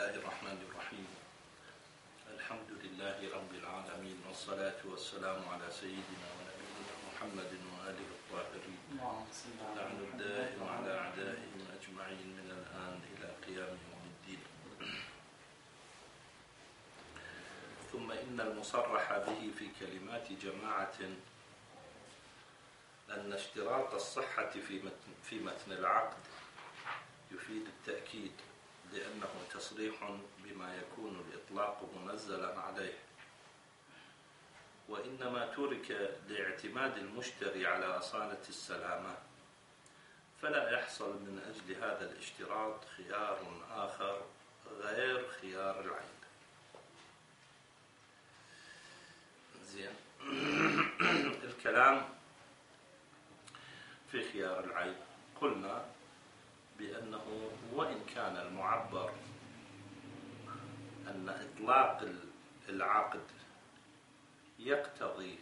الله الرحمن الرحيم. الحمد لله رب العالمين، والصلاة والسلام على سيدنا ونبينا محمد وآله الطاهرين، لعن الدائم على أعدائهم أجمعين من الآن إلى قيام يوم الدين. ثم إن المصرح به في كلمات جماعة أن اشتراط الصحة في متن العقد يفيد التأكيد، لأنه تصريح بما يكون الإطلاق منزلا عليه، وإنما ترك لاعتماد المشتري على أصالة السلامة، فلا يحصل من أجل هذا الاشتراط خيار آخر غير خيار العين. زين. الكلام في خيار العين قلنا بأنه وإن كان المعبر أن إطلاق العقد يقتضي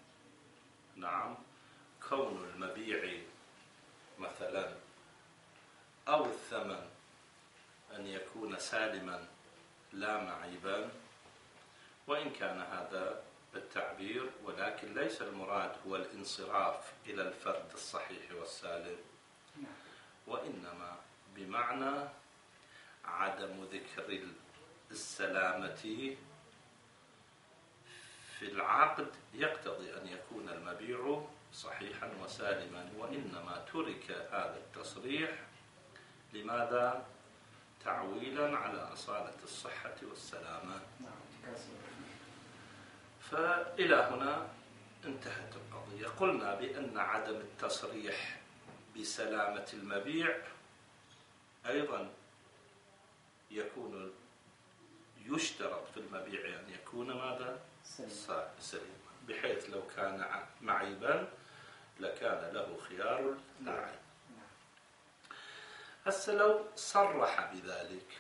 كون المبيع مثلا أو الثمن أن يكون سالما لا معيبا، وإن كان هذا بالتعبير، ولكن ليس المراد هو الانصراف إلى الفرد الصحيح والسالم، وإنما بمعنى عدم ذكر السلامة في العقد يقتضي أن يكون المبيع صحيحا وسالما، وإنما ترك هذا التصريح لماذا؟ تعويلا على أصالة الصحة والسلامة. فإلى هنا انتهت القضية. قلنا بأن عدم التصريح بسلامة المبيع أيضا يشترط في المبيع أن يكون ماذا؟ سليما، بحيث لو كان معيبا لكان له خيار العين. هسه لو صرح بذلك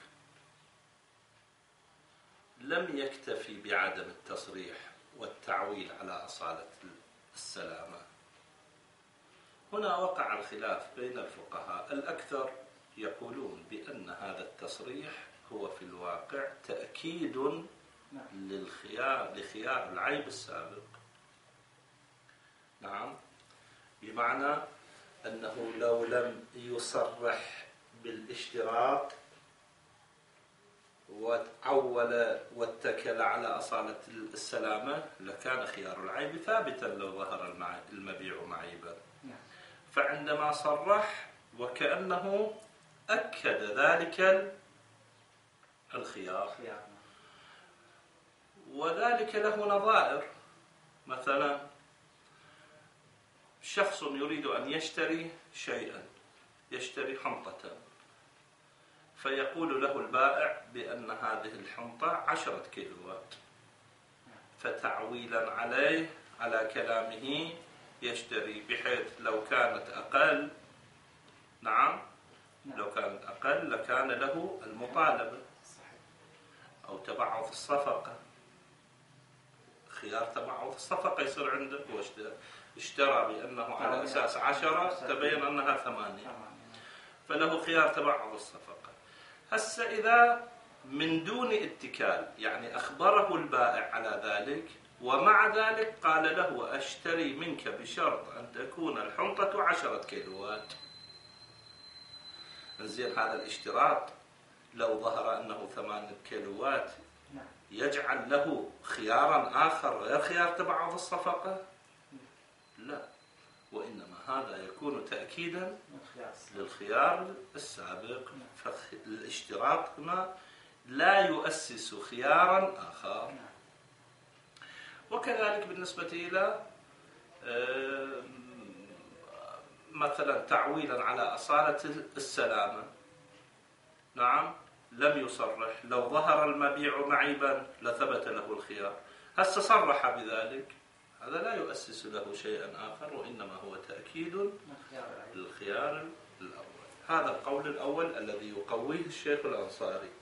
لم يكتفي بعدم التصريح والتعويل على أصالة السلامة، هنا وقع الخلاف بين الفقهاء. الأكثر يقولون بأن هذا التصريح هو في الواقع تأكيد لخيار العيب السابق. بمعنى أنه لو لم يصرح بالاشتراط وعول واتكل على أصالة السلامة لكان خيار العيب ثابتا لو ظهر المبيع معيبا. فعندما صرح وكأنه أكد ذلك الخيار، وذلك له نظائر. مثلا شخص يريد أن يشتري شيئا، يشتري حنطة، فيقول له البائع بأن هذه الحنطة 10 كيلوات، فتعويلا عليه على كلامه يشتري، بحيث لو كانت أقل لو كانت أقل لكان له المطالبة أو تبعض الصفقة. خيار تبعض الصفقة يصير عنده، هو اشترى بأنه على أساس 10 تبين أنها 8، فله خيار تبعض الصفقة. هسه إذا من دون اتكال، يعني أخبره البائع على ذلك، ومع ذلك قال له أشتري منك بشرط أن تكون الحنطة 10 كيلوات. زين، هذا الاشتراط لو ظهر أنه 8 كيلوات يجعل له خيارا آخر غير خيار تبعض الصفقة؟ لا، وإنما هذا يكون تأكيدا للخيار السابق. فالاشتراط هنا لا يؤسس خيارا آخر. وكذلك بالنسبة إلى مثلا تعويلا على أصالة السلامة، لم يصرح، لو ظهر المبيع معيبا لثبت له الخيار. هسه صرح بذلك، هذا لا يؤسس له شيئا آخر، وإنما هو تأكيد للخيار الأول. هذا القول الأول الذي يقويه الشيخ الأنصاري.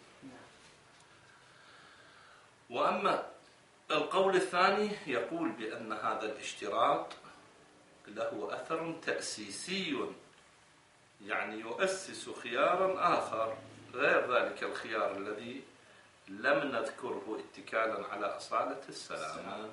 وأما القول الثاني يقول بأن هذا الاشتراط له أثر تأسيسي، يعني يؤسس خيارا آخر، غير ذلك الخيار الذي لم نذكره اتكالا على أصالة السلامة،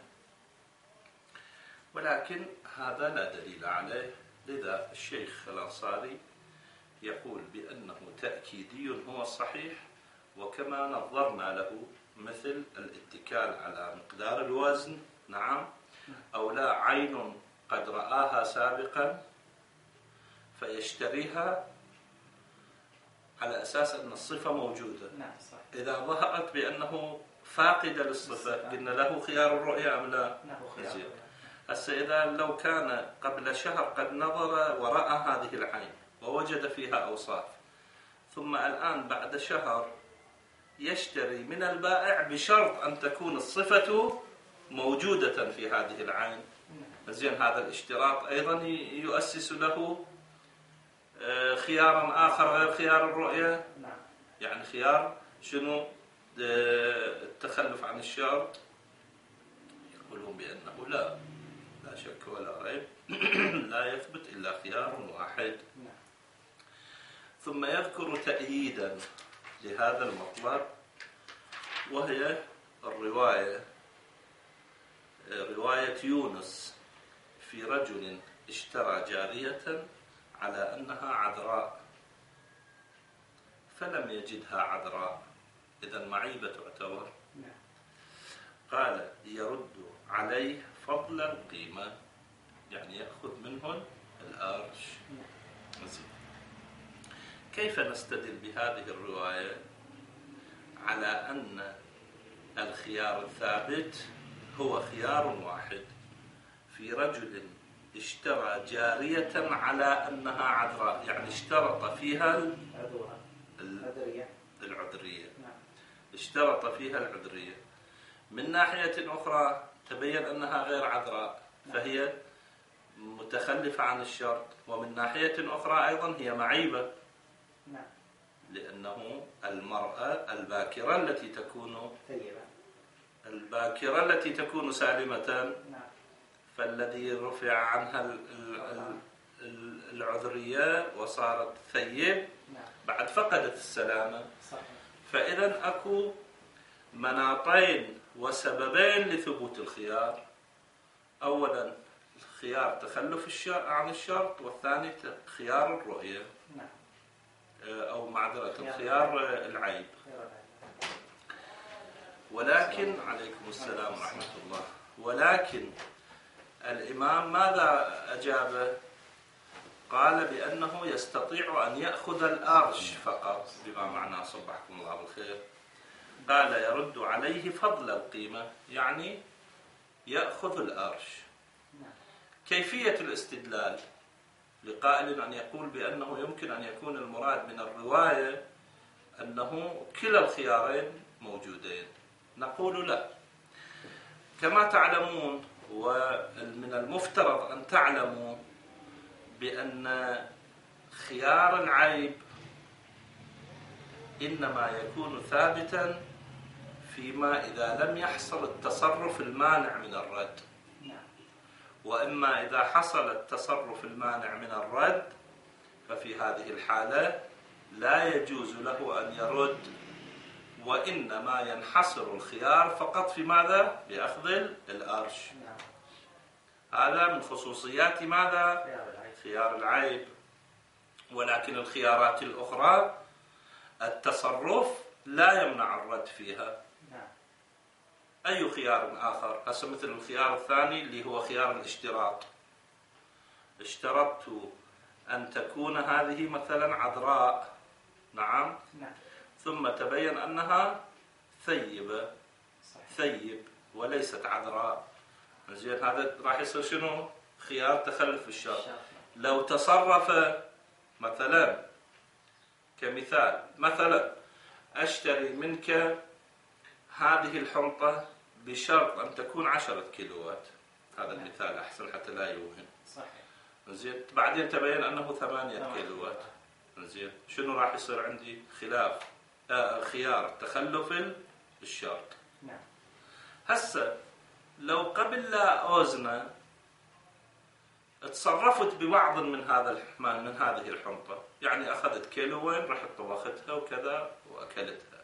ولكن هذا لا دليل عليه. لذا الشيخ الأنصاري يقول بأنه تأكيدي هو الصحيح، وكما نظرنا له مثل الاتكال على مقدار الوزن، نعم، أو لا عين قد رآها سابقا فيشتريها على أساس أن الصفة موجودة. إذا ظهرت بأنه فاقد للصفة قلنا له خيار الرؤية أم لا؟ هسه إذا لو كان قبل شهر قد نظر ورأى هذه العين ووجد فيها أوصاف، ثم الآن بعد شهر يشتري من البائع بشرط أن تكون الصفة موجودة في هذه العين، زين، هذا الاشتراط أيضا يؤسس له خيارا آخر غير خيار الرؤية. يعني خيار شنو؟ التخلف عن الشرط. يقولون بأنه لا شك ولا ريب لا يثبت إلا خيار واحد. ثم يذكر تأييدا لهذا المطلب، وهي رواية يونس في رجل اشترى جارية على أنها عذراء فلم يجدها عذراء، إذن معيبة تعتبر. قال يرد عليه فضل القيمة، يعني يأخذ منهن الأرش. كيف نستدل بهذه الرواية على أن الخيار الثابت هو خيار واحد في رجل اشترى جارية على أنها عذراء، يعني اشترط فيها العذرية، اشترط فيها العذرية. من ناحية أخرى تبين أنها غير عذراء فهي متخلفة عن الشرط، ومن ناحية أخرى أيضا هي معيبة، لأنه المرأة التي تكون سالمة فالذي رفع عنها العذرية وصارت ثيب بعد فقدت السلامة. فإذا أكو مناطين وسببين لثبوت الخيار: أولا خيار تخلف عن الشرط، والثاني خيار الرؤية أو معذرة خيار العيب. ولكن عليكم السلام ورحمة الله. ولكن الإمام ماذا أجاب؟ قال بأنه يستطيع أن يأخذ الأرش فقط، بما معناه صبحكم الله بالخير. قال يرد عليه فضل القيمة، يعني يأخذ الأرش. كيفية الاستدلال لقائل أن يقول بأنه يمكن أن يكون المراد من الرواية أنه كلا الخيارين موجودين؟ نقول لا. كما تعلمون ومن المفترض أن تعلموا بأن خيار العيب إنما يكون ثابتا فيما إذا لم يحصل التصرف المانع من الرد، وإما إذا حصل التصرف المانع من الرد ففي هذه الحالة لا يجوز له أن يرد، وإنما ينحصر الخيار فقط في ماذا؟ بأخذ الأرش. هذا من خصوصيات ماذا؟ خيار العيب. ولكن الخيارات الأخرى التصرف لا يمنع الرد فيها. أي خيار آخر؟ هسه مثل الخيار الثاني اللي هو خيار الاشتراط. اشترطت أن تكون هذه مثلا عذراء، نعم، ثم تبين أنها ثيب وليست عذراء. زين، هذا راح يصير شنو؟ خيار تخلف الشرط. لو تصرف مثلا، كمثال، مثلا أشتري منك هذه الحنطة بشرط أن تكون 10 كيلوات، هذا المثال أحسن حتى لا يوهم. زين، بعدين تبين أنه 8 كيلوات. زين، شنو راح يصير عندي؟ خيار تخلف الشرط. هسه لو قبل لا أوزنه تصرفت ببعض من هذه الحنطة، يعني أخذت كيلوين رحت طبختها وكذا وأكلتها.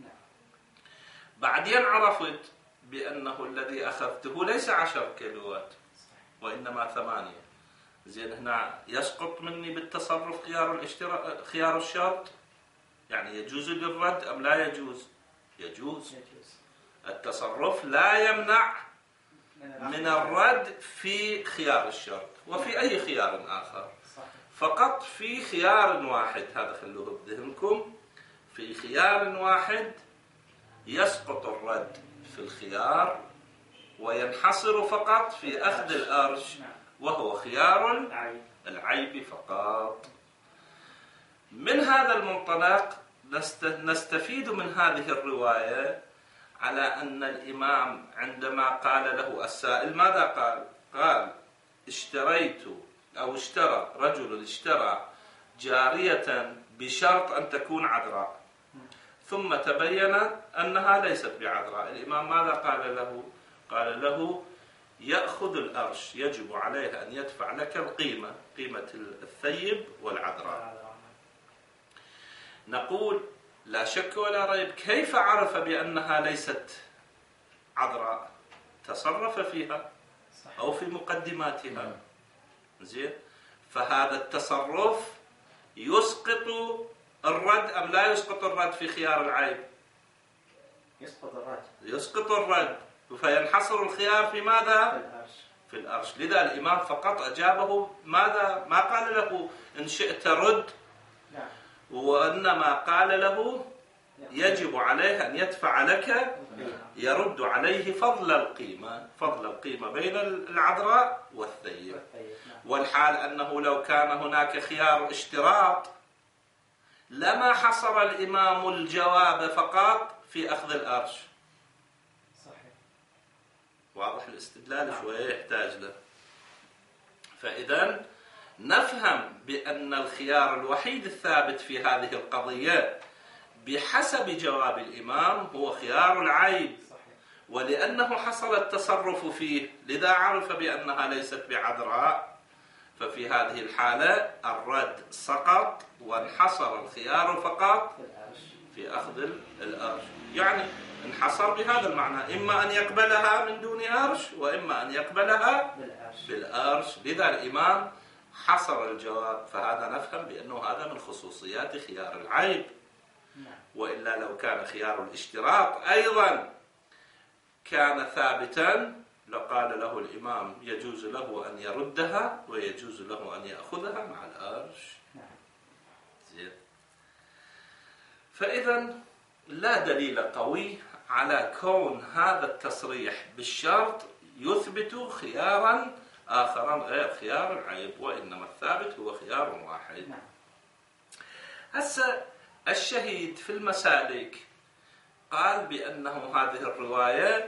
بعدين عرفت بأنه الذي أخذته ليس 10 كيلوات وإنما 8. زين، هنا يسقط مني بالتصرف خيار الشرط، يعني يجوز للرد أم لا يجوز؟ يجوز. التصرف لا يمنع من الرد في خيار الشرط وفي أي خيار آخر، فقط في خيار واحد، هذا خلوه بذهنكم، في خيار واحد يسقط الرد في الخيار وينحصر فقط في أخذ الأرش، وهو خيار العيب فقط. من هذا المنطلق نستفيد من هذه الرواية على أن الإمام عندما قال له السائل ماذا قال؟ قال اشترى رجل جارية بشرط أن تكون عذراء، ثم تبين أنها ليست بعذراء. الإمام ماذا قال له؟ قال له يأخذ الأرش، يجب عليه أن يدفع لك قيمة الثيب والعذراء. نقول لا شك ولا ريب، كيف عرف بأنها ليست عذراء؟ تصرف فيها أو في مقدماتها. زين، فهذا التصرف يسقط الرد أم لا يسقط الرد في خيار العيب؟ يسقط الرد، فينحصر الخيار في ماذا؟ في الأرش. لذا الإمام فقط أجابه ماذا؟ ما قال له إن شئت رد، وإنما قال له يجب عليه أن يدفع لك، يرد عليه فضل القيمة بين العذراء والثيب. والحال أنه لو كان هناك خيار اشتراط لما حصر الإمام الجواب فقط في أخذ الأرش. صحيح. واضح الاستدلال؟ شوية يحتاج له. فإذا نفهم بأن الخيار الوحيد الثابت في هذه القضية بحسب جواب الإمام هو خيار العيب، ولأنه حصل التصرف فيه لذا عرف بأنها ليست بعذراء، ففي هذه الحالة الرد سقط وانحصر الخيار فقط في أخذ الأرش. يعني انحصر بهذا المعنى، إما أن يقبلها من دون أرش وإما أن يقبلها بالأرش. لذا الإمام حصر الجواب، فهذا نفهم بأنه هذا من خصوصيات خيار العيب. وإلا لو كان خيار الاشتراط أيضا كان ثابتا لقال له الإمام يجوز له أن يردها ويجوز له أن يأخذها مع الأرش. زين. فإذا لا دليل قوي على كون هذا التصريح بالشرط يثبت خيارا آخرا غير خيار العيب، وإنما الثابت هو خيار واحد. هسه الشهيد في المسالك قال بأنه هذه الرواية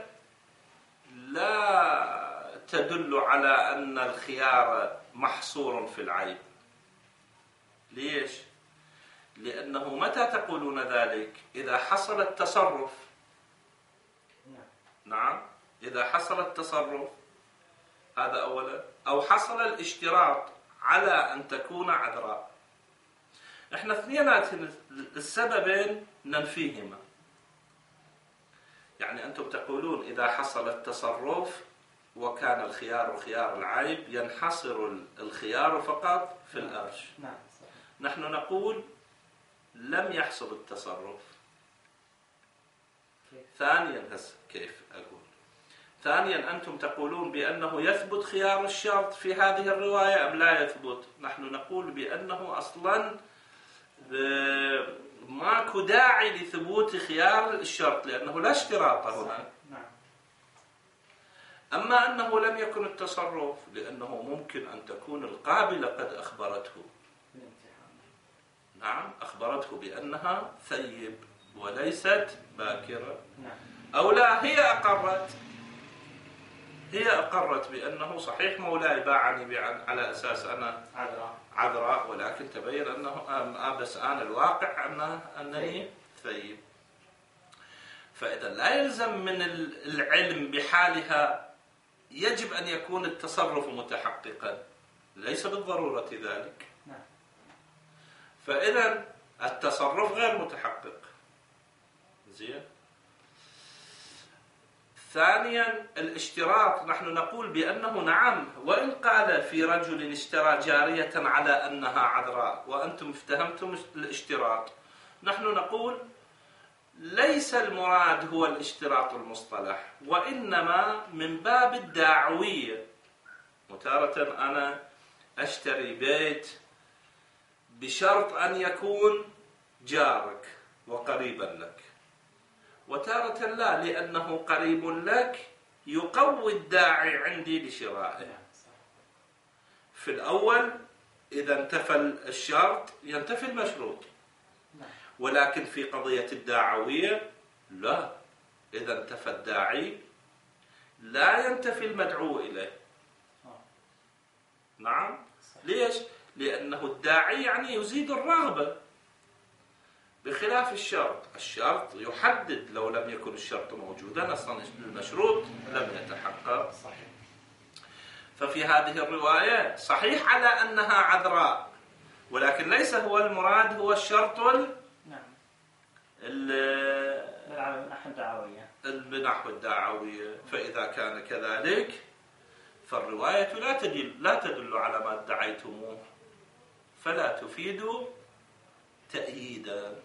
لا تدل على أن الخيار محصور في العيب. ليش؟ لأنه متى تقولون ذلك؟ إذا حصل التصرف. نعم، إذا حصل التصرف هذا أولا، أو حصل الاشتراط على أن تكون عذراء. احنا اثنينات السببين ننفيهما. يعني أنتم تقولون إذا حصل التصرف وكان الخيار خيار العيب ينحصر الخيار فقط في الأرش. نحن نقول لم يحصل التصرف. ثانيا كيف أقول؟ ثانيا أنتم تقولون بأنه يثبت خيار الشرط في هذه الرواية أم لا يثبت؟ نحن نقول بأنه أصلا ماكو داعي لثبوت خيار الشرط لأنه لا اشتراط هنا. أما أنه لم يكن التصرف لأنه ممكن أن تكون القابلة قد أخبرته. نعم، أخبرته بأنها ثيب وليست باكرة، أو لا هي أقرت بأنه صحيح مولاي باعني على أساس أنا عذراء، ولكن تبين أنه بس أنا الواقع أنني ثيب. فإذا لا يلزم من العلم بحالها، يجب أن يكون التصرف متحققا. ليس بالضرورة ذلك. فإذا التصرف غير متحقق. زين. ثانيا الاشتراط، نحن نقول بأنه نعم، وإن قال في رجل اشترى جارية على أنها عذراء وأنتم افتهمتم الاشتراط، نحن نقول ليس المراد هو الاشتراط المصطلح، وإنما من باب الدعوية. متارة أنا أشتري بيت بشرط أن يكون جارك وقريبا لك، وتارة لا، لأنه قريب لك يقوي الداعي عندي لشرائه. في الأول إذا انتفى الشرط ينتفي المشروط، ولكن في قضية الدعوية لا، إذا انتفى الداعي لا ينتفي المدعو إليه. نعم. ليش؟ لأنه الداعي يعني يزيد الرغبة، بخلاف الشرط. الشرط يحدد، لو لم يكن الشرط موجودا أصلا المشروط لم يتحقق. ففي هذه الرواية صحيح على أنها عذراء، ولكن ليس هو المراد هو الشرط بنحو الدعوية. فإذا كان كذلك فالرواية لا تدل على ما ادعيتموه، فلا تفيد تأييدا.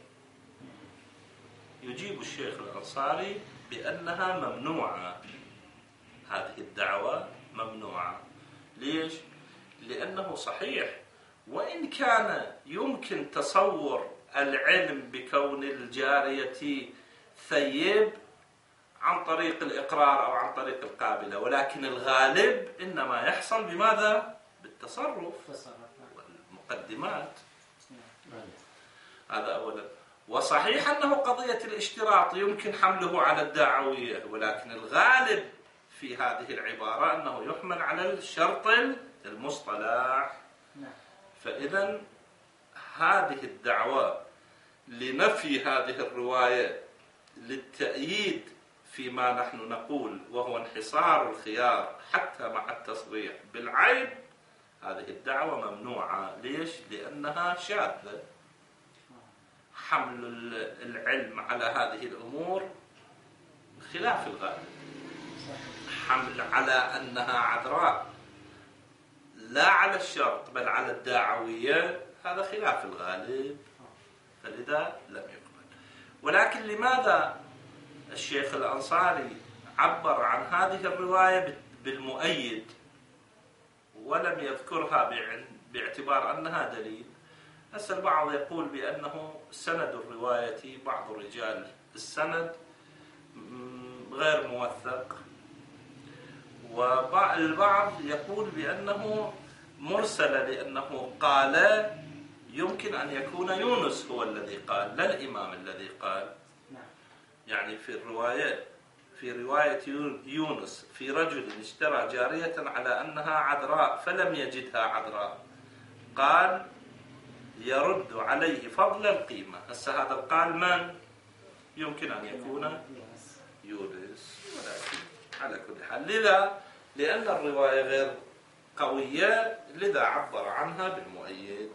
يجيب الشيخ الأنصاري بأنها ممنوعة، هذه الدعوة ممنوعة. ليش؟ لأنه صحيح وإن كان يمكن تصور العلم بكون الجارية ثيب عن طريق الإقرار أو عن طريق القابلة، ولكن الغالب إنما يحصل بماذا؟ بالتصرف والمقدمات. هذا أولا. وصحيح أنه قضية الاشتراط يمكن حمله على الدعوية، ولكن الغالب في هذه العبارة أنه يحمل على الشرط المصطلح. فإذا هذه الدعوة لنفي هذه الرواية للتأييد فيما نحن نقول وهو انحصار الخيار حتى مع التصريح بالعيب، هذه الدعوة ممنوعة. ليش؟ لأنها شاذة. حمل العلم على هذه الأمور خلاف الغالب. حمل على أنها عذراء لا على الشرط بل على الدعوية، هذا خلاف الغالب، فلذا لم يقبل. ولكن لماذا الشيخ الأنصاري عبر عن هذه الرواية بالمؤيد ولم يذكرها باعتبار أنها دليل؟ هسه البعض يقول بأنه سند الرواية، بعض رجال السند غير موثق، والبعض يقول بأنه مرسل، لأنه قال يمكن أن يكون يونس هو الذي قال لا الإمام الذي قال. يعني في رواية يونس في رجل اشترى جارية على أنها عذراء فلم يجدها عذراء، قال يرد عليه فضل القيمة. هسه هذا القال من؟ يمكن أن يكون يونس، ولكن على كل حال لذا لأن الرواية غير قوية لذا عبر عنها بالمؤيد.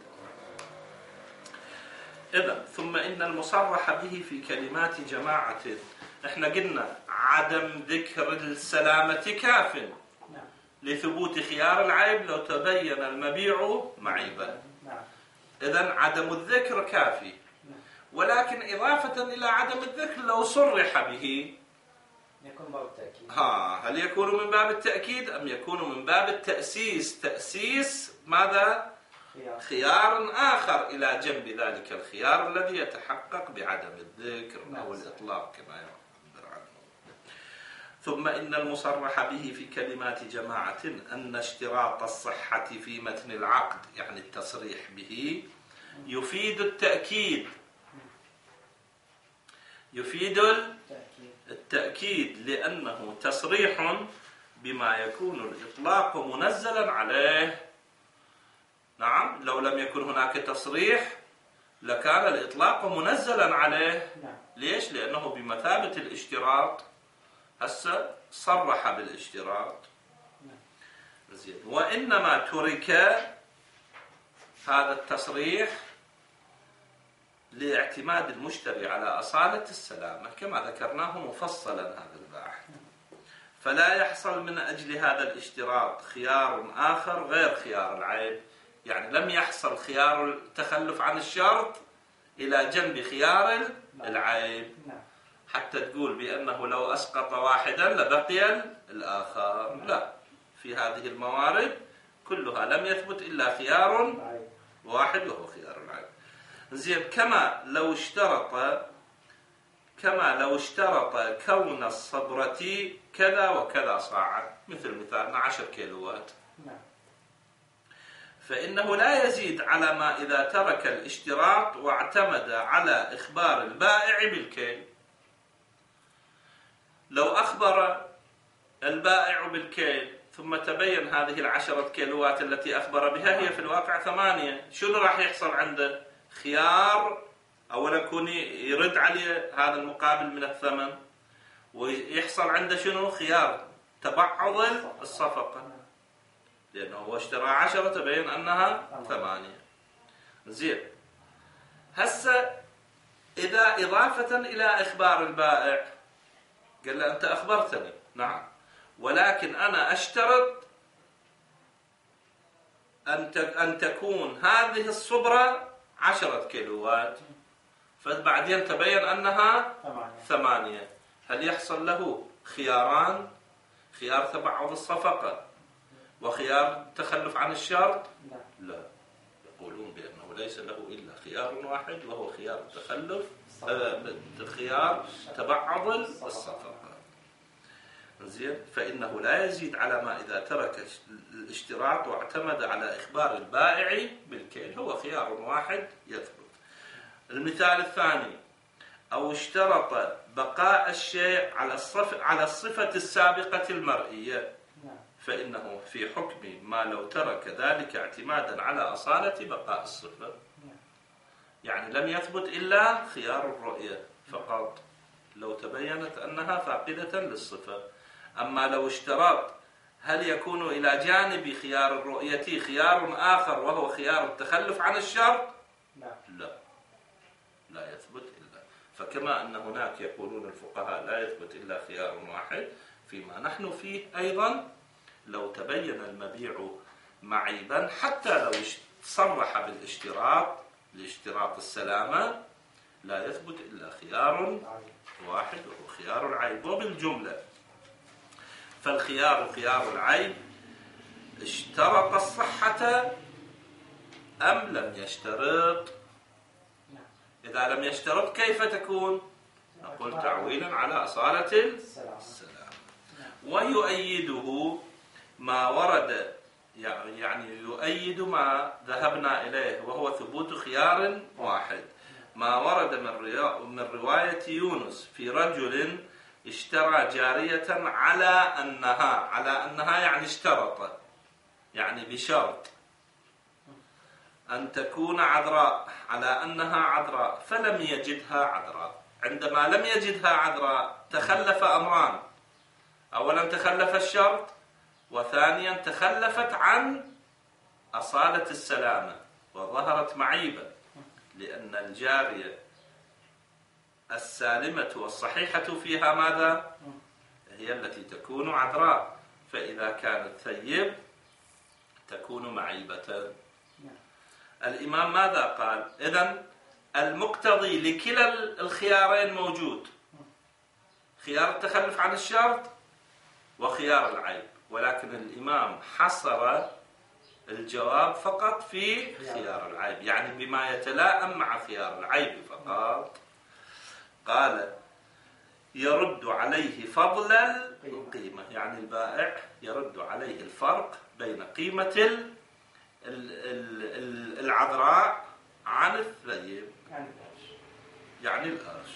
إذن ثم إن المصرح به في كلمات جماعة، إحنا قلنا عدم ذكر السلامة كاف لثبوت خيار العيب لو تبين المبيع معيبا. إذن عدم الذكر كافي، ولكن إضافة إلى عدم الذكر لو صرح به يكون باب التأكيد. هل يكون من باب التأكيد أم يكون من باب التأسيس؟ تأسيس ماذا؟ خيار آخر إلى جنب ذلك الخيار الذي يتحقق بعدم الذكر أو الإطلاق كما يعبر عنه. ثم إن المصرح به في كلمات جماعة أن اشتراط الصحة في متن العقد، يعني التصريح به، يفيد التأكيد، يفيد التأكيد لأنه تصريح بما يكون الإطلاق منزلا عليه. نعم، لو لم يكن هناك تصريح لكان الإطلاق منزلا عليه. ليش؟ لأنه بمثابة الاشتراط. هسه صرح بالاشتراط. زين. وإنما ترك هذا التصريح لاعتماد المشتري على أصالة السلامة كما ذكرناه مفصلا هذا الباحث، فلا يحصل من أجل هذا الاشتراط خيار آخر غير خيار العيب. يعني لم يحصل خيار التخلف عن الشرط إلى جنب خيار العيب حتى تقول بأنه لو أسقط واحدا لبقي الآخر. لا، في هذه الموارد كلها لم يثبت إلا خيار واحد وهو خيار العيب. زين. كما لو اشترط كون الصبرة كذا وكذا صاعا، مثالنا 10 كيلوات، فإنه لا يزيد على ما إذا ترك الاشتراط واعتمد على إخبار البائع بالكيل. لو أخبر البائع بالكيل ثم تبين هذه 10 كيلوات التي أخبر بها هي في الواقع 8، شنو راح يحصل عنده؟ خيار أولا يكون يرد عليه هذا المقابل من الثمن، ويحصل عنده شنو؟ خيار تبعض الصفقة، لأنه هو اشترى 10 تبين أنها 8. زين. هسه إذا إضافة إلى إخبار البائع قال له أنت أخبرتني، نعم، ولكن أنا أشترط أن تكون هذه الصبرة 10 كيلوات، فبعدين تبين أنها 8. هل يحصل له خياران؟ خيار تبعض الصفقة وخيار التخلف عن الشرط؟ لا، يقولون بأنه ليس له إلا خيار واحد وهو خيار التخلف، خيار تبعض الصفقة. زين. فإنه لا يزيد على ما إذا ترك الاشتراط واعتمد على إخبار البائع بالكيل، هو خيار واحد يثبت. المثال الثاني: أو اشترط بقاء الشيء على الصفة السابقة المرئية، فإنه في حكم ما لو ترك ذلك اعتمادا على أصالة بقاء الصفة. يعني لم يثبت إلا خيار الرؤية فقط لو تبينت أنها فاقدة للصفة. أما لو اشترط هل يكون إلى جانب خيار الرؤية خيار آخر وهو خيار التخلف عن الشرط؟ لا يثبت إلا. فكما أن هناك يقولون الفقهاء لا يثبت إلا خيار واحد، فيما نحن فيه أيضا لو تبين المبيع معيبا حتى لو صرح بالاشتراط لاشتراط السلامة لا يثبت إلا خيار واحد وهو خيار العيب. وبالجملة فالخيار خيار العيب اشترط الصحة أم لم يشترط؟ إذا لم يشترط كيف تكون؟ نقول تعويلا على أصالة السلام. ويؤيده ما ورد، يعني يؤيد ما ذهبنا إليه وهو ثبوت خيار واحد، ما ورد من رواية يونس في رجل اشترى جارية على أنها يعني اشترط، يعني بشرط أن تكون عذراء، على أنها عذراء، فلم يجدها عذراء. عندما لم يجدها عذراء تخلف أمران: أولا تخلف الشرط، وثانيا تخلفت عن أصالة السلامة وظهرت معيبة، لأن الجارية السالمة والصحيحة فيها ماذا؟ هي التي تكون عذراء، فإذا كانت ثيب تكون معيبة. الإمام ماذا قال؟ إذن المقتضي لكلا الخيارين موجود، خيار التخلف عن الشرط وخيار العيب، ولكن الإمام حصر الجواب فقط في خيار العيب، يعني بما يتلائم مع خيار العيب فقط. قال: يرد عليه فضل القيمة، يعني البائع يرد عليه الفرق بين قيمة العذراء عن الثيب، يعني القرش.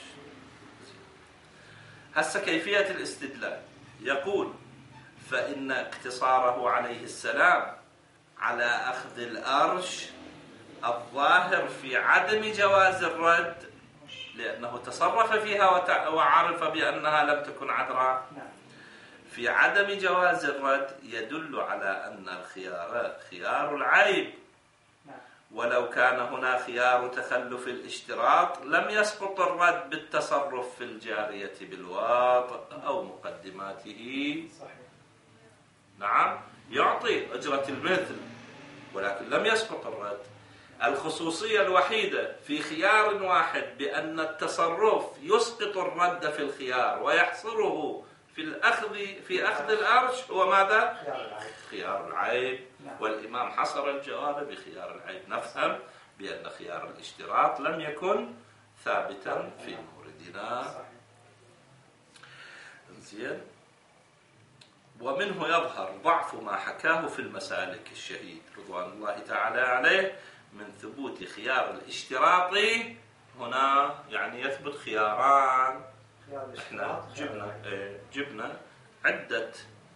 هسه كيفية الاستدلال. يقول: فإن اقتصاره عليه السلام على أخذ الأرش الظاهر في عدم جواز الرد، لأنه تصرف فيها وعرف بأنها لم تكن عذراء، في عدم جواز الرد يدل على أن الخيار خيار العيب، ولو كان هنا خيار تخلف الاشتراط لم يسقط الرد بالتصرف في الجارية بالواطئ أو مقدماته. صحيح. نعم، يعطي أجرة المثل ولكن لم يسقط الرد. الخصوصية الوحيدة في خيار واحد بأن التصرف يسقط الرد في الخيار ويحصره في أخذ الأرش هو ماذا؟ خيار العيب. والإمام حصر الجواب بخيار العيب. نفهم بأن خيار الاشتراط لم يكن ثابتا في موردنا. زين. ومنه يظهر ضعف ما حكاه في المسالك الشهيد رضوان الله تعالى عليه من ثبوت خيار الاشتراط. هنا يعني يثبت خياران. احنا جبنا عدة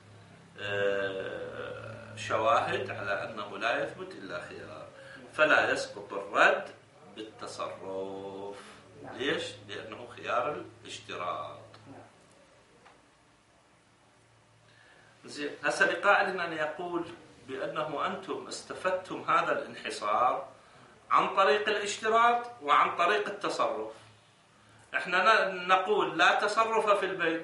شواهد على أنه لا يثبت إلا خيار، فلا يسقط الرد بالتصرف. ليش؟ لأنه خيار الاشتراط. زين. هسه لقائل أن يقول بأنه أنتم استفدتم هذا الانحصار عن طريق الاشتراط وعن طريق التصرف. احنا نقول لا تصرف في البيع.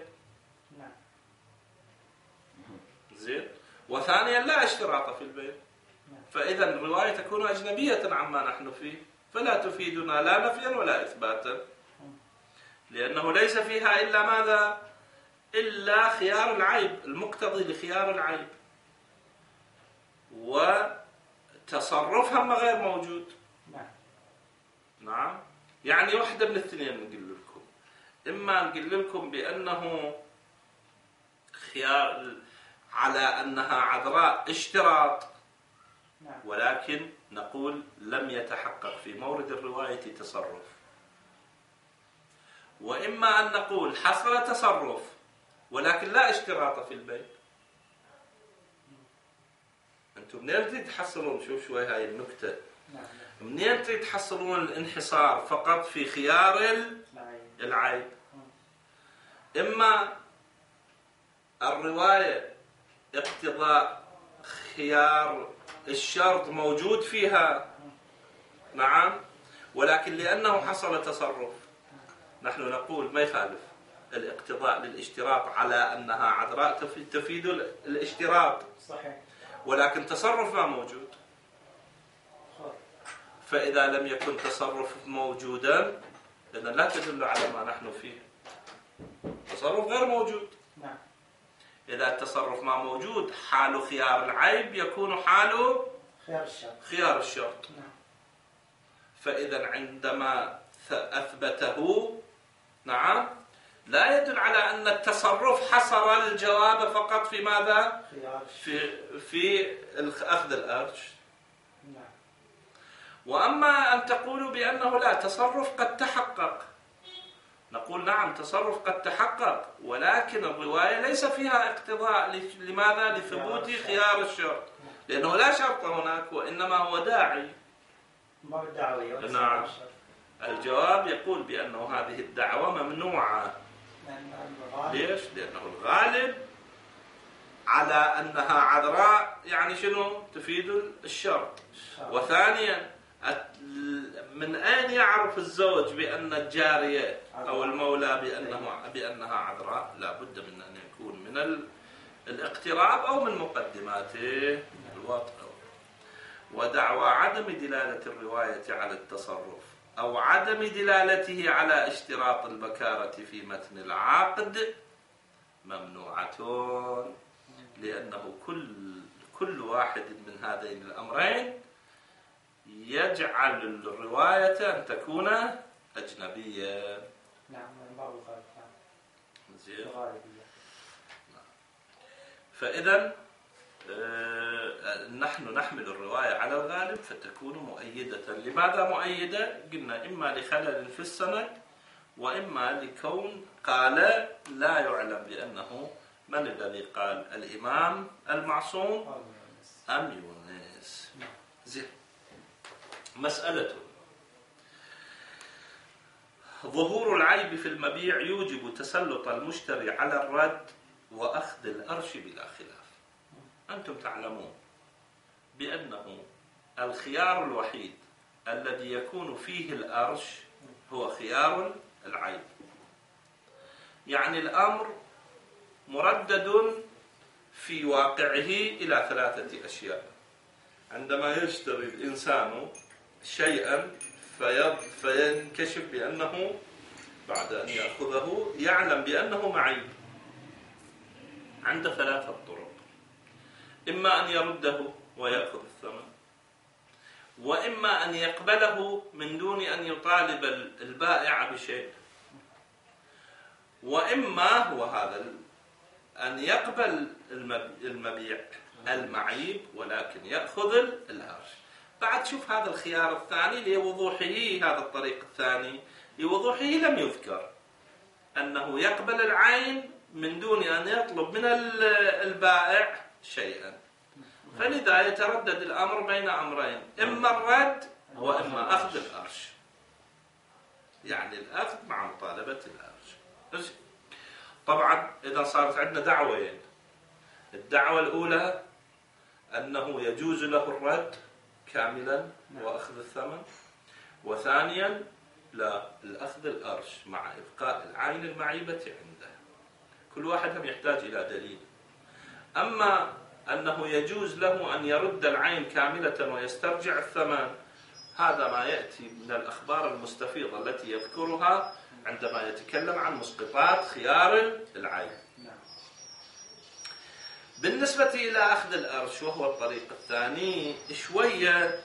زين. وثانيا لا اشتراط في البيع. فإذا الرواية تكون أجنبية عما نحن فيه، فلا تفيدنا لا نفيا ولا إثباتا، لأنه ليس فيها إلا ماذا؟ إلا خيار العيب المقتضي لخيار العيب، وتصرفها غير موجود. نعم. يعني واحدة من الاثنين نقول لكم، إما نقول لكم بأنه خيار على أنها عذراء اشتراط، ولكن نقول لم يتحقق في مورد الرواية تصرف، وإما أن نقول حصل تصرف ولكن لا اشتراط في البيع. أنتم منين تريد تحصلون؟ شوف شوي هاي النكتة. منين تريد تحصلون الانحصار فقط في خيار العيب؟ إما الرواية اقتضاء خيار الشرط موجود فيها، نعم، ولكن لأنه حصل تصرف نحن نقول ما يخالف الاقتضاء للاشتراط على أنها عذراء تفيد الاشتراط، صحيح، ولكن تصرف ما موجود. فإذا لم يكن تصرف موجودا لأن لا تدل على ما نحن فيه، تصرف غير موجود. نعم. إذا التصرف ما موجود حال خيار العيب يكون حال خيار الشرط. نعم. فإذا عندما أثبته، نعم، لا يدل على أن التصرف حصر الجواب فقط في ماذا؟ في أخذ الأرش. نعم. وأما أن تقولوا بأنه لا، تصرف قد تحقق، نقول نعم تصرف قد تحقق، ولكن الرواية ليس فيها اقتضاء. لماذا؟ لثبوت خيار الشرط، لأنه لا شرط هناك وإنما هو داعي. نعم. الجواب يقول بأنه هذه الدعوة ممنوعة. ليش؟ لأنه الغالب على أنها عذراء، يعني شنو؟ تفيد الشرط. وثانيا من أين يعرف الزوج بأن الجارية أو المولى بأنها عذراء؟ لا بد من أن يكون من الاقتراب أو من مقدماته الوطء. ودعوى عدم دلالة الرواية على التصرف أو عدم دلالته على اشتراط البكارة في متن العقد ممنوعة، لأنه كل واحد من هذين الأمرين يجعل الرواية أن تكون أجنبية. نعم. فإذا نحن نحمل الرواية على الغالب فتكون مؤيدة. لماذا مؤيدة؟ قلنا إما لخلل في السند، وإما لكون قال لا يعلم بأنه من الذي قال، الإمام المعصوم أم يونس. زين. مسألة ظهور العيب في المبيع يوجب تسلط المشتري على الرد وأخذ الأرش بلا خلاف. أنتم تعلمون بأنه الخيار الوحيد الذي يكون فيه الأرش هو خيار العيب. يعني الأمر مردد في واقعه إلى 3 أشياء. عندما يشتري الإنسان شيئا فينكشف بأنه بعد أن يأخذه يعلم بأنه معيب، عنده 3 طرق: إما أن يرده ويأخذ الثمن، وإما أن يقبله من دون أن يطالب البائع بشيء، وإما هو هذا أن يقبل المبيع المعيب ولكن يأخذ الأرش. بعد شوف هذا الخيار الثاني لوضوحه، هذا الطريق الثاني لوضوحه لم يذكر أنه يقبل العين من دون أن يطلب من البائع شيئا. فلذا يتردد الأمر بين أمرين: إما الرد وإما أخذ الأرش، يعني الأخذ مع مطالبة الأرش. طبعا إذا صارت عندنا دعوين: الدعوة الأولى أنه يجوز له الرد كاملا وأخذ الثمن، وثانيا لا، الأخذ الأرش مع إبقاء العين المعيبة عنده. كل واحد يحتاج إلى دليل. أما أنه يجوز له أن يرد العين كاملة ويسترجع الثمن، هذا ما يأتي من الأخبار المستفيضة التي يذكرها عندما يتكلم عن مسقطات خيار العين. بالنسبة إلى أخذ الأرش وهو الطريق الثاني، شوية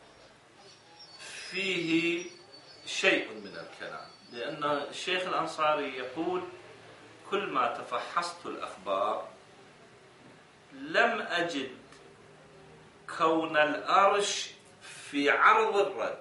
فيه شيء من الكلام، لأن الشيخ الأنصاري يقول: كل ما تفحصت الأخبار لم أجد كون الأرش في عرض الرد.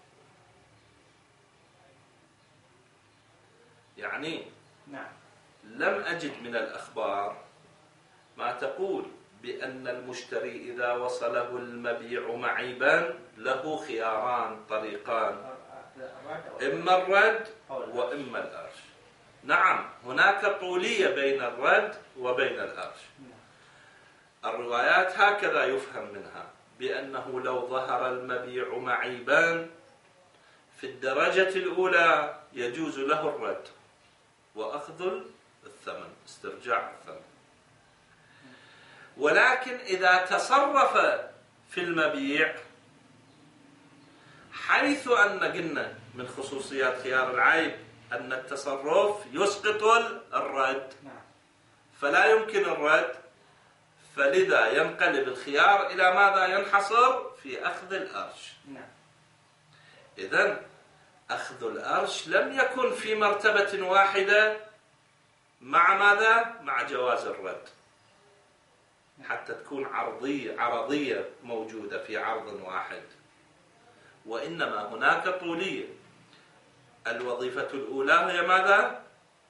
يعني لم أجد من الأخبار ما تقول بأن المشتري إذا وصله المبيع معيبا له خياران، طريقان: إما الرد وإما الأرش. نعم، هناك طولية بين الرد وبين الأرش. الروايات هكذا يفهم منها، بأنه لو ظهر المبيع معيبا في الدرجة الأولى يجوز له الرد وأخذ الثمن، استرجاع الثمن. ولكن إذا تصرف في المبيع، حيث أن قلنا من خصوصيات خيار العيب أن التصرف يسقط الرد، فلا يمكن الرد، فلذا ينقلب الخيار إلى ماذا؟ ينحصر في أخذ الأرش. إذن أخذ الأرش لم يكن في مرتبة واحدة مع ماذا؟ مع جواز الرد، حتى تكون عرضية موجودة في عرض واحد، وإنما هناك طولية. الوظيفة الأولى هي ماذا؟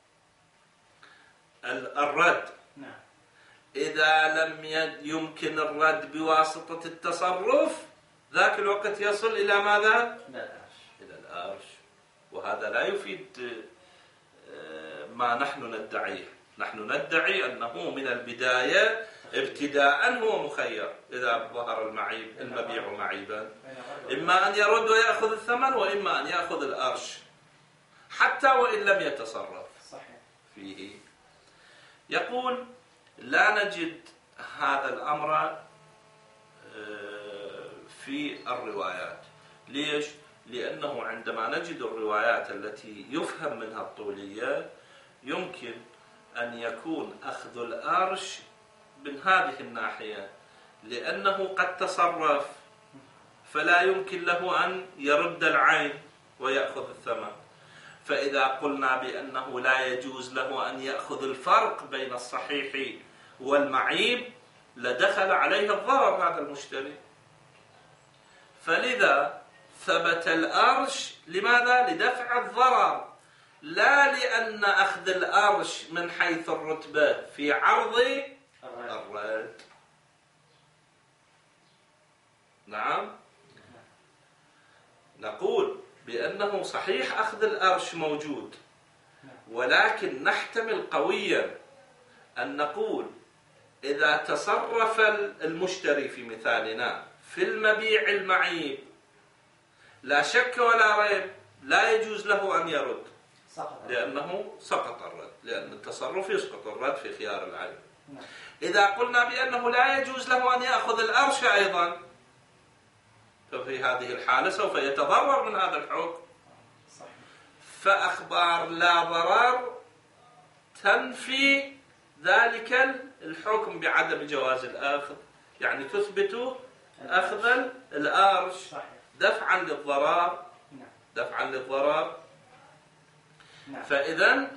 الرد. إذا لم يمكن الرد بواسطة التصرف، ذاك الوقت يصل إلى ماذا؟ إلى الأرش. وهذا لا يفيد ما نحن ندعيه. نحن ندعي أنه من البداية ابتداء هو مخير إذا ظهر المبيع معيبا، إما أن يرد ويأخذ الثمن، وإما أن يأخذ الأرش حتى وإن لم يتصرف فيه. يقول: لا نجد هذا الأمر في الروايات. ليش؟ لأنه عندما نجد الروايات التي يفهم منها الطولية، يمكن أن يكون أخذ الأرش من هذه الناحية، لأنه قد تصرف فلا يمكن له أن يرد العين ويأخذ الثمن. فإذا قلنا بأنه لا يجوز له أن يأخذ الفرق بين الصحيح والمعيب، لدخل عليه الضرر هذا المشتري. فلذا ثبت الأرش لماذا؟ لدفع الضرر، لا لأن أخذ الأرش من حيث الرتبة في عرض الرد. نعم، نقول بأنه صحيح أخذ الأرش موجود، ولكن نحتمل قويا أن نقول إذا تصرف المشتري في مثالنا في المبيع المعيب لا شك ولا ريب لا يجوز له أن يرد، لأنه سقط الرد، لأن التصرف يسقط الرد في خيار العيب. إذا قلنا بأنه لا يجوز له أن يأخذ الأرش أيضا، ففي هذه الحالة سوف يتضرر من هذا الحكم. فأخبار لا ضرر تنفي ذلك الحكم بعدم جواز الأخذ، يعني تثبت أخذ الأرش دفعا للضرر، دفعا للضرر. فإذا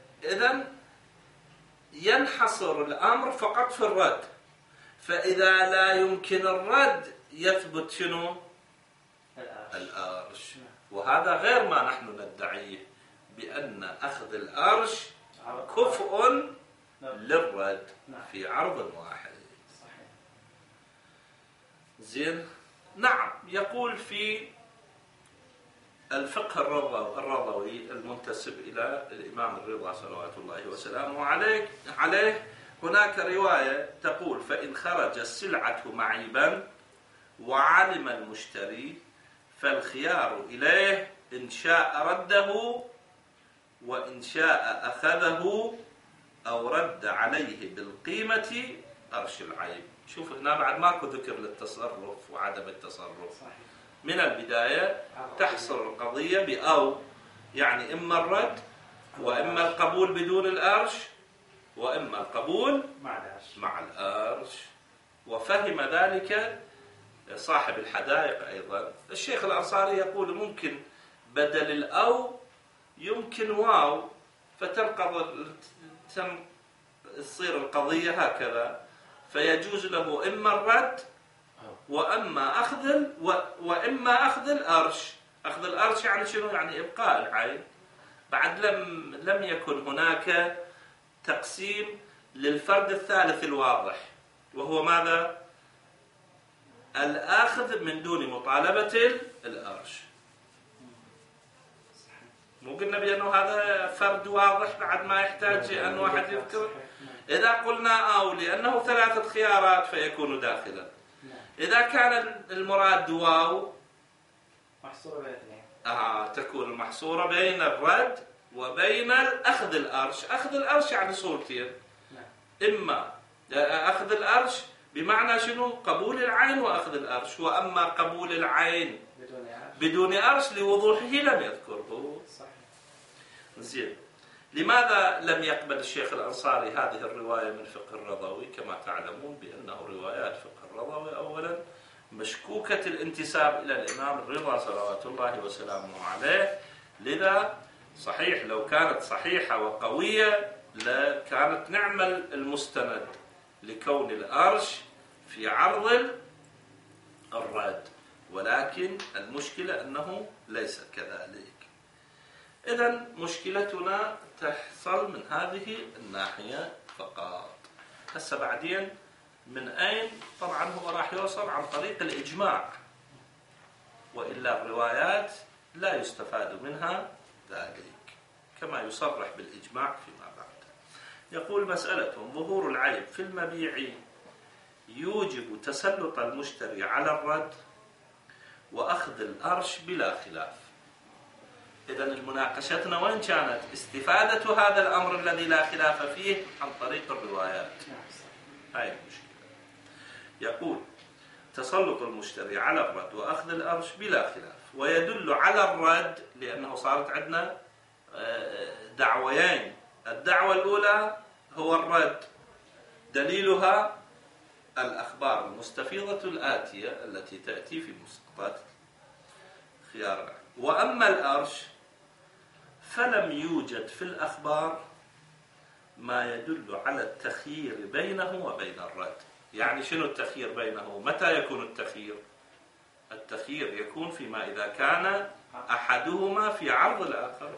ينحصر الأمر فقط في الرد. فإذا لا يمكن الرد يثبت شنو؟ الأرش. وهذا غير ما نحن ندعيه بأن أخذ الأرش كفء للرد في عرض واحد. زين. نعم. يقول في الفقه الرضوي المنتسب إلى الإمام الرضا صلوات الله وسلامه عليه هناك رواية تقول: فإن خرج السلعة معيبا وعلم المشتري فالخيار إليه إن شاء رده وإن شاء أخذه أو رد عليه بالقيمة أرش العيب. شوف هنا بعد ماكو ذكر للتصرف وعدم التصرف. من البداية تحصل القضية بأو، يعني إما الرد وإما القبول بدون الأرش وإما القبول مع الأرش. وفهم ذلك صاحب الحدائق أيضا. الشيخ الأنصاري يقول ممكن بدل الأو يمكن واو، تصير القضية هكذا، فيجوز له إما الرد وإما أخذ الأرش. أخذ الأرش يعني شنو؟ يعني إبقاء العين. بعد لم يكن هناك تقسيم للفرد الثالث الواضح، وهو ماذا؟ الآخذ من دون مطالبة الأرش. مو قلنا بأنه هذا فرد واضح بعد ما يحتاج أن واحد يذكر؟ إذا قلنا أو لأنه ثلاثة خيارات فيكون داخلا. إذا كان المراد واو محصورة بين اثنين، تكون المحصورة بين الرد وبين أخذ الأرش. أخذ الأرش يعني صورتين، إما أخذ الأرش بمعنى شنو؟ قبول العين وأخذ الأرش، وأما قبول العين بدون أرش لوضوحه لم يذكره. زين. لماذا لم يقبل الشيخ الأنصاري هذه الرواية من فقه الرضوي؟ كما تعلمون بأنه روايات فقه الرضوي أولا مشكوكة الانتساب إلى الإمام الرضا صلوات الله وسلامه عليه. لذا صحيح لو كانت صحيحة وقوية لكانت نعم المستند لكون الأرش في عرض الرد، ولكن المشكلة أنه ليس كذلك. إذن مشكلتنا تحصل من هذه الناحية فقط. هسه بعدين من أين؟ طبعا هو راح يوصل عن طريق الإجماع، وإلا الروايات لا يستفاد منها ذلك كما يصرح بالإجماع فيما بعد. يقول: مسألة ظهور العيب في المبيع يوجب تسلط المشتري على الرد وأخذ الأرش بلا خلاف. إذن المناقشتنا وين كانت؟ استفادة هذا الأمر الذي لا خلاف فيه عن طريق الروايات. هاي المشكلة. يقول: تسلط المشتري على الرد وأخذ الأرش بلا خلاف، ويدل على الرد لأنه صارت عندنا دعويين. الدعوة الأولى هو الرد، دليلها الأخبار المستفيضة الآتية التي تأتي في مسقطات خيار. وأما الأرش فلم يوجد في الأخبار ما يدل على التخيير بينه وبين الرد. يعني شنو التخيير بينه؟ متى يكون التخيير؟ التخيير يكون فيما إذا كان أحدهما في عرض الآخر.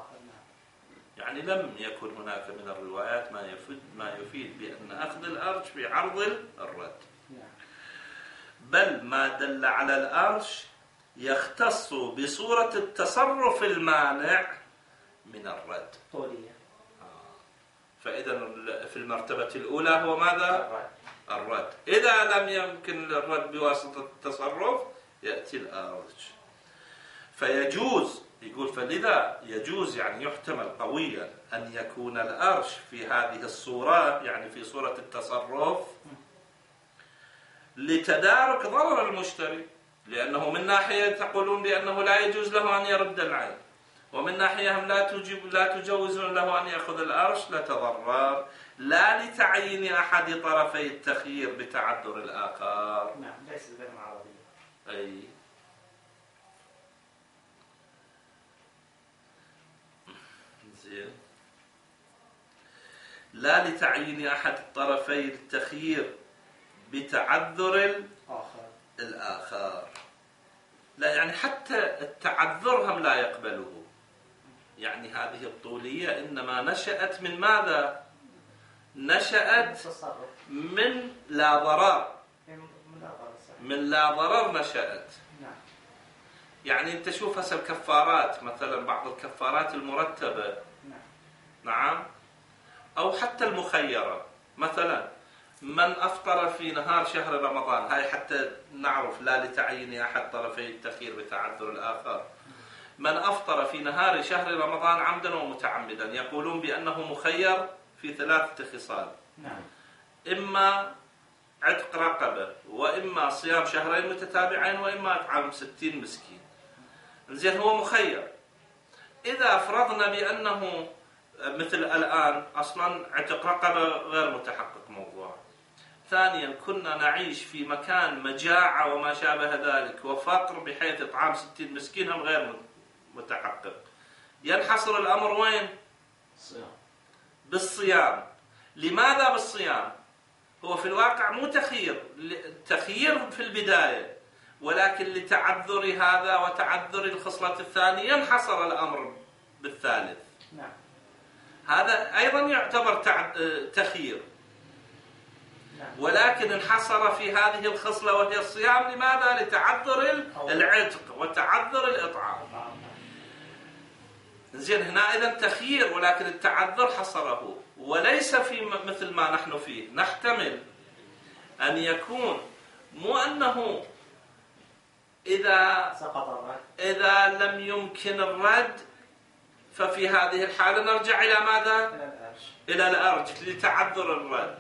يعني لم يكن هناك من الروايات ما يفيد بأن أخذ الأرش في عرض الرد، بل ما دل على الأرش يختص بصورة التصرف المانع من الرد. في المرتبة الأولى هو ماذا؟ الرد. إذا لم يمكن الرد بواسطة التصرف يأتي الأرج. فيجوز، يقول فلذا يجوز يعني يحتمل قويا أن يكون الأرش في هذه الصورة، يعني في صورة التصرف، لتدارك ضرر المشتري، لأنه من ناحية تقولون بأنه لا يجوز له أن يرد العين، ومن ناحية هم لا تجوزون له أن يأخذ الأرش لتضرر، لا لتعيين أحد طرفي التخيير بتعذر الآخر. نعم، ليس غير معرضية. أي زين. لا لتعيين أحد الطرفي التخيير بتعذر الآخر. لا يعني حتى التعذر هم لا يقبله. يعني هذه الطولية إنما نشأت من ماذا؟ نشأت من لا ضرر. من لا ضرر نشأت. يعني أنت شوف هسه الكفارات مثلا، بعض الكفارات المرتبة، نعم، أو حتى المخيرة، مثلا من أفطر في نهار شهر رمضان، هاي حتى نعرف لا لتعيين أحد طرفي التخيير بتعذر الآخر. من أفطر في نهار شهر رمضان عمدا ومتعمدا، يقولون بأنه مخير في 3 خصال، إما عتق رقبة، وإما صيام شهرين متتابعين، وإما إطعام 60 مسكين. زين، هو مخير. إذا فرضنا بأنه مثل الآن أصلا عتق رقبة غير متحقق موضوع، ثانيا كنا نعيش في مكان مجاعة وما شابه ذلك وفقر بحيث إطعام 60 مسكين هم غير متحقق، ينحصر الأمر وين؟ بالصيام. لماذا بالصيام؟ هو في الواقع مو تخيير في البداية، ولكن لتعذر هذا وتعذر الخصلة الثانية ينحصر الأمر بالثالث. نعم. هذا أيضا يعتبر تخيير، ولكن انحصر في هذه الخصلة وهي الصيام. لماذا؟ لتعذر العتق وتعذر الإطعام. زين، هنا إذن تخيير، ولكن التعذر حصره، وليس في مثل ما نحن فيه. نحتمل أن يكون مو أنه إذا لم يمكن الرد ففي هذه الحالة نرجع إلى ماذا؟ إلى الأرج لتعذر الرد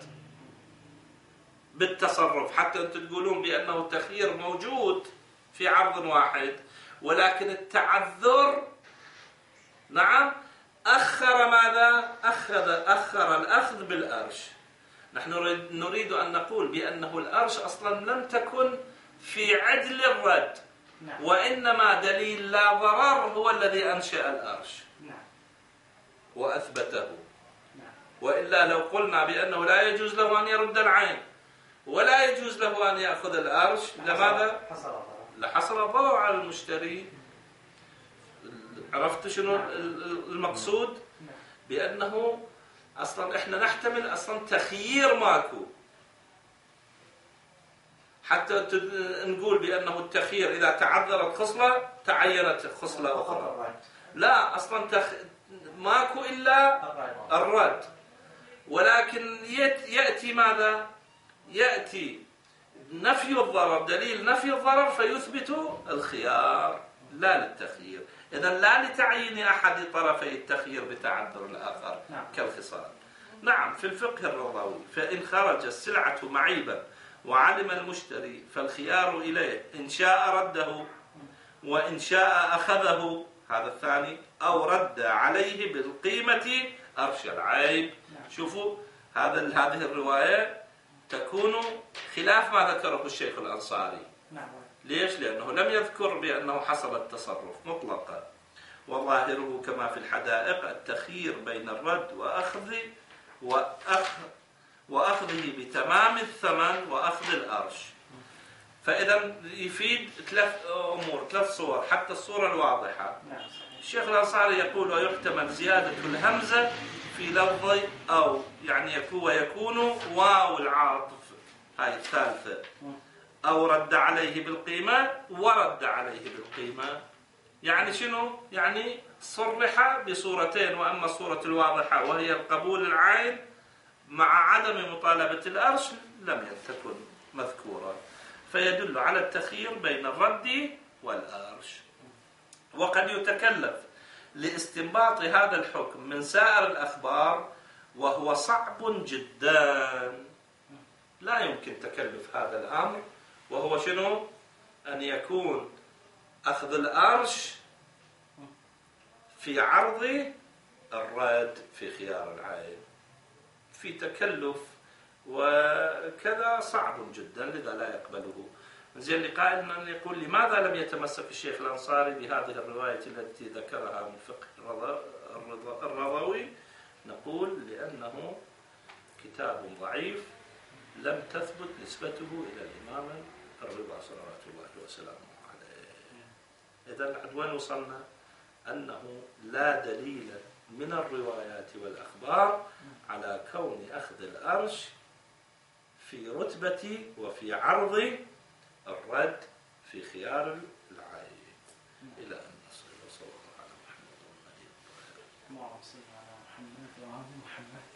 بالتصرف. حتى أنتم تقولون بأنه التخيير موجود في عرض واحد، ولكن التعذر، نعم، أخر ماذا؟ أخر الأخذ بالأرش. نحن نريد أن نقول بأنه الأرش أصلا لم تكن في عدل الرد، وإنما دليل لا ضرر هو الذي أنشأ الأرش وأثبته. وإلا لو قلنا بأنه لا يجوز له أن يرد العين ولا يجوز له أن يأخذ الأرش، لماذا؟ لحصل الضرر على المشتري. عرفت شنو المقصود؟ بأنه أصلا إحنا نحتمل أصلا تخيير ماكو، حتى نقول بأنه التخيير إذا تعذرت خصلة تعينت خصلة أخرى. لا، أصلا ماكو إلا الرد، ولكن يأتي ماذا؟ يأتي نفي الضرر، دليل نفي الضرر فيثبت الخيار لا للتخيير. إذن لا لتعيين أحد طرفي التخيير بتعذر الآخر كالخصال. نعم، في الفقه الرضوي فإن خرج السلعة معيبا وعلم المشتري فالخيار إليه، إن شاء رده وإن شاء أخذه، هذا الثاني، أو رد عليه بالقيمة أرش العيب. شوفوا هذه الرواية تكون خلاف ما ذكره الشيخ الأنصاري. ليش؟ لأنه لم يذكر بأنه حصل التصرف مطلقا، وظاهره كما في الحدائق التخيير بين الرد وأخذه بتمام الثمن وأخذ الأرش. فإذا يفيد 3 أمور، 3 صور، حتى الصورة الواضحة. الشيخ الأنصاري يقول ويحتمل زيادة الهمزة في لفظ أو، يعني يكون واو العاطف، هاي الثالثة، أو رد عليه بالقيمة ورد عليه بالقيمة. يعني شنو؟ يعني صرح بصورتين، وأما الصورة الواضحة وهي القبول العين مع عدم مطالبة الأرش لم تكن مذكورا، فيدل على التخيير بين الرد والأرش. وقد يتكلف لاستنباط هذا الحكم من سائر الأخبار، وهو صعب جدا. لا يمكن تكلف هذا الأمر، وهو شنو؟ أن يكون أخذ الأرش في عرض الرد في خيار العين، في تكلف وكذا صعب جدا، لذا لا يقبله. زين لقائل أن يقول لماذا لم يتمسك الشيخ الأنصاري بهذه الرواية التي ذكرها من فقه الرضوي؟ نقول لأنه كتاب ضعيف لم تثبت نسبته إلى الإمام الرضا صلوات الله وسلامه عليه. إذن عند وين وصلنا؟ أنه لا دليل من الروايات والأخبار على كون أخذ الأرش في رتبة وفي عرض الرد في خيار العين. إلى أن نصل. وصلى الله على محمد وعلى آله وصحبه. اللهم صل على محمد وعلى محمد.